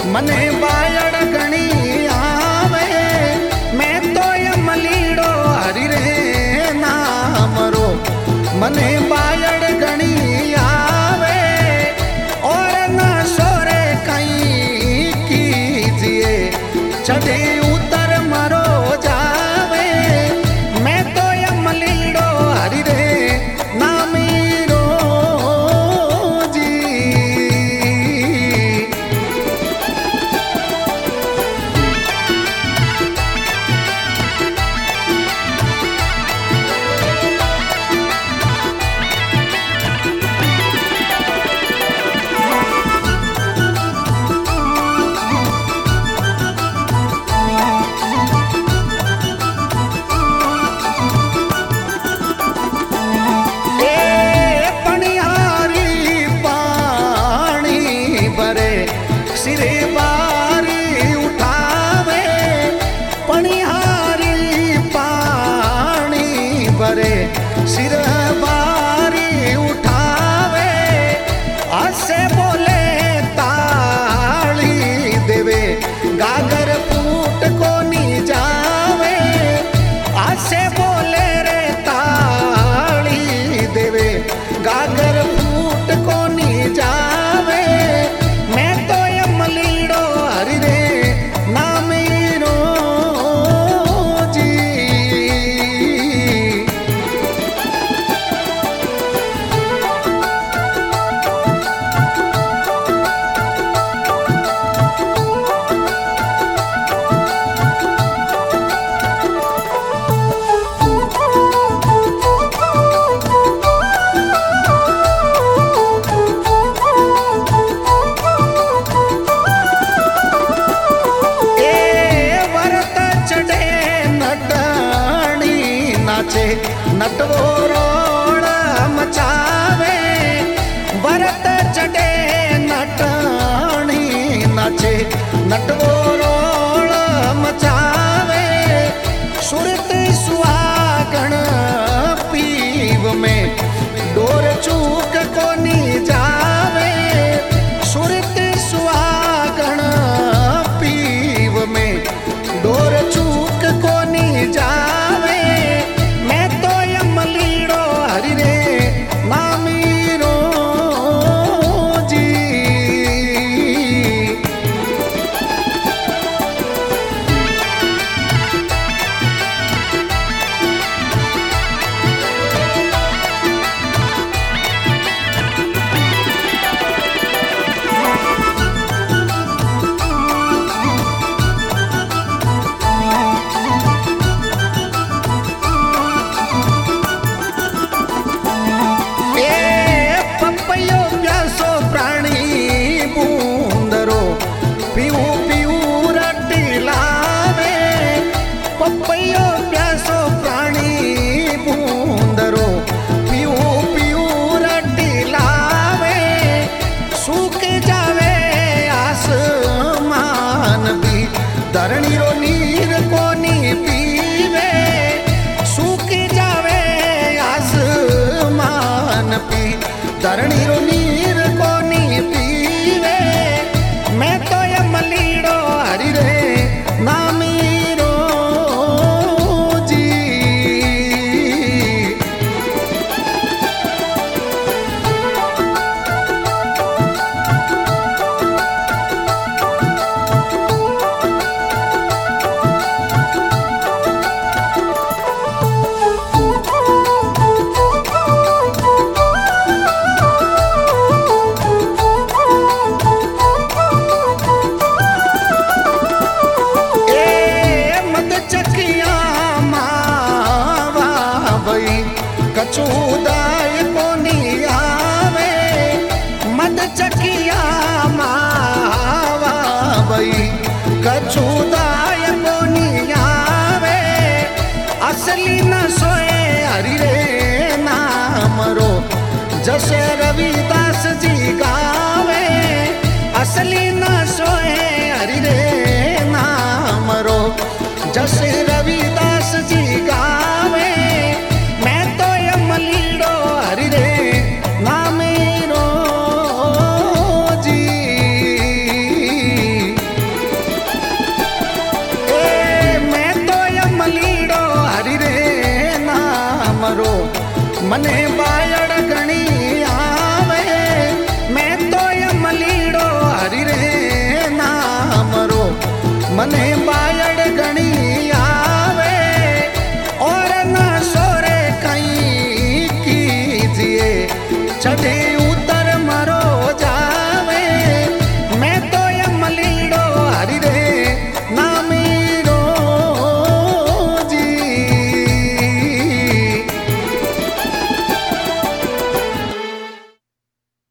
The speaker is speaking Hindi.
मने बायड़ घणी आवे मैं तो यमलीड़ो हरि रे नाम रो मने बायड़ घणी आवे और न सोरे कहीं कीजिए चढ़े उतर मरो जावे मैं तो यमलीड़ो हरि रे नामीरो जी। सिरे बारी उठावे पनिहारी पानी भरे सिर बारी उठावे आसे बोले ताली देवे गागर फूट को नी जावे आसे बोले रे ताली देवे गागर फूट को नी जावे मैं तो यमलीड़ो हरि रे नामीरो जी। नटवो रोड़ मचावे भरत चढ़े नटाणी नाचे नटवो रोड़ मचावे सुरत सुहागण पीव में डोर चूक को नी जावे सुरत सुहागण पीव में डोर चूक को नी जावे यमलीड़ो हरि रे नामीरो जी। पीऊ पीऊ रटी लावे पपैयो प्यासो प्राणी बूंदरो पीऊ पीऊ रटी लावे सूख जावे आसमान भी धरणी रो नीर कोनी पीवे सूख जावे आसमान पी धरणी रो नीर कोनी पीवे मैं तो यमलीड़ो हरि रे नामीरो जी। कचूदाय कोनी आवे मद चकिया मावा भई कचूदाय कोनी आवे असली न सोए हरि रे नाम रो जैसे रविदास जी गावे असली न सोए हरि रे नाम रो जैसे रविदास जी गावे मैं तो यमलीड़ो हरि रे नामीरो जी। મને બાય